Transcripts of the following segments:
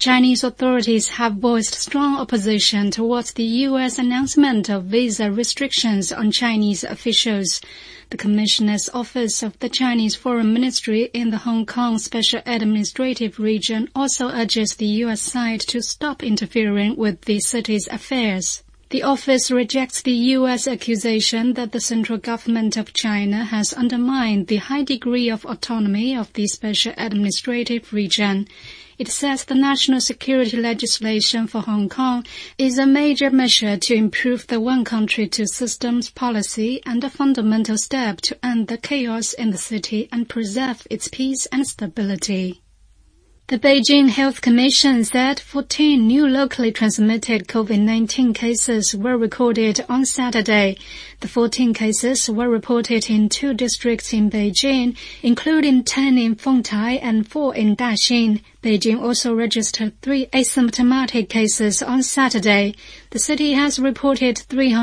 Chinese authorities have voiced strong opposition towards the U.S. announcement of visa restrictions on Chinese officials. The Commissioner's Office of the Chinese Foreign Ministry in the Hong Kong Special Administrative Region also urges the U.S. side to stop interfering with the city's affairs. The office rejects the U.S. accusation that the central government of China has undermined the high degree of autonomy of the Special Administrative Region. It says the national security legislation for Hong Kong is a major measure to improve the one country, two systems policy and a fundamental step to end the chaos in the city and preserve its peace and stability. The Beijing Health Commission said 14 new locally transmitted COVID-19 cases were recorded on Saturday. The 14 cases were reported in 2 districts in Beijing, including 10 in Fengtai and 4 in Daxing. Beijing also registered 3 asymptomatic cases on Saturday. The city has reported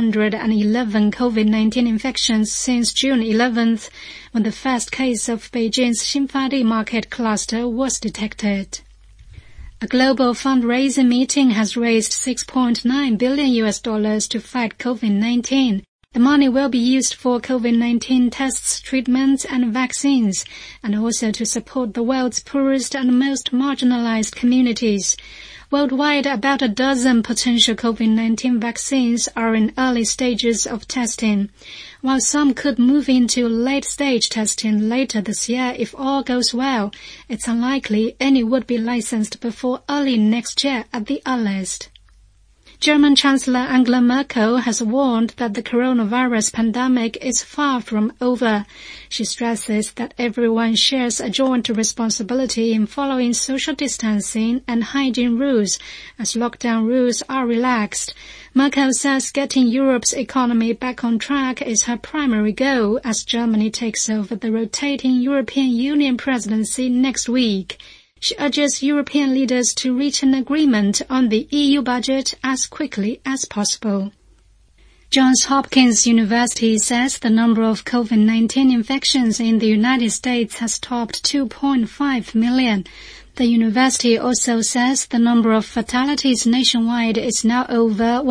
311 COVID-19 infections since June 11th, when the first case of Beijing's Xinfadi market cluster was detected. A global fundraising meeting has raised $6.9 billion to fight COVID-19. The money will be used for COVID-19 tests, treatments, and vaccines, and also to support the world's poorest and most marginalized communities. Worldwide, about a dozen potential COVID-19 vaccines are in early stages of testing. While some could move into late-stage testing later this year if all goes well, it's unlikely any would be licensed before early next year at the earliest. German Chancellor Angela Merkel has warned that the coronavirus pandemic is far from over. She stresses that everyone shares a joint responsibility in following social distancing and hygiene rules as lockdown rules are relaxed. Merkel says getting Europe's economy back on track is her primary goal as Germany takes over the rotating European Union presidency next week. She urges European leaders to reach an agreement on the EU budget as quickly as possible. Johns Hopkins University says the number of COVID-19 infections in the United States has topped 2.5 million. The university also says the number of fatalities nationwide is now over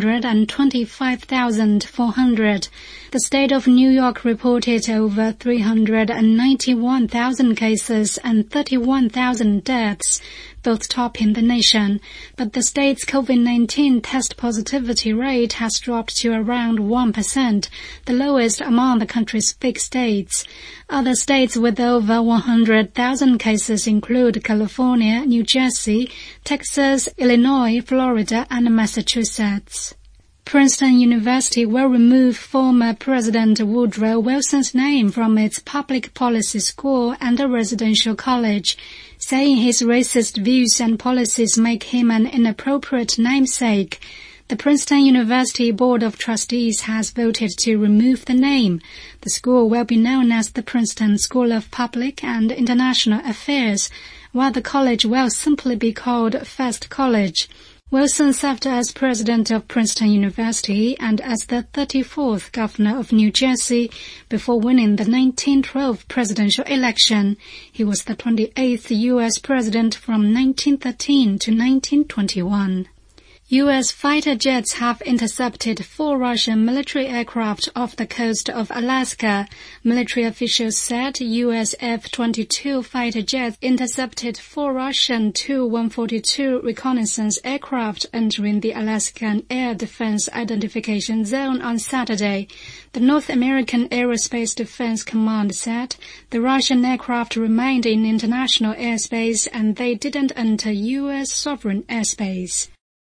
125,400. The state of New York reported over 391,000 cases and 31,000 deaths, both topping the nation. But the state's COVID-19 test positivity rate has dropped to around 1%, the lowest among the country's big states. Other states with over 100,000 cases include California, New Jersey, Texas, Illinois, Florida, and Massachusetts. Princeton University will remove former President Woodrow Wilson's name from its public policy school and a residential college, saying his racist views and policies make him an inappropriate namesake. The Princeton University Board of Trustees has voted to remove the name. The school will be known as the Princeton School of Public and International Affairs, while the college will simply be called First College. Wilson served as president of Princeton University and as the 34th governor of New Jersey before winning the 1912 presidential election. He was the 28th U.S. president from 1913 to 1921. U.S. fighter jets have intercepted 4 Russian military aircraft off the coast of Alaska. Military officials said U.S. F-22 fighter jets intercepted 4 Russian Tu-142 reconnaissance aircraft entering the Alaskan Air Defense Identification Zone on Saturday. The North American Aerospace Defense Command said the Russian aircraft remained in international airspace and they didn't enter U.S. sovereign airspace.